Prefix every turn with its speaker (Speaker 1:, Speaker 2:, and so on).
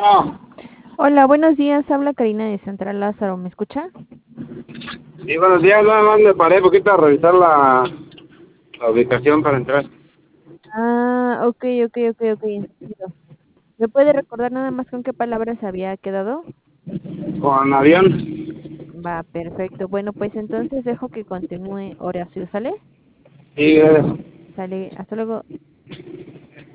Speaker 1: Bueno,
Speaker 2: Hola, buenos días. Habla Karina de Central Lázaro. ¿Me escucha?
Speaker 1: y buenos días, nada más me paré poquito a revisar la ubicación para entrar.
Speaker 2: Ok, ok, entendido. ¿Me puede recordar nada más con qué palabras había quedado?
Speaker 1: Con avión.
Speaker 2: Va, perfecto. Bueno, pues entonces dejo que continúe Horacio, ¿sale?
Speaker 1: Y
Speaker 2: Sale, hasta luego.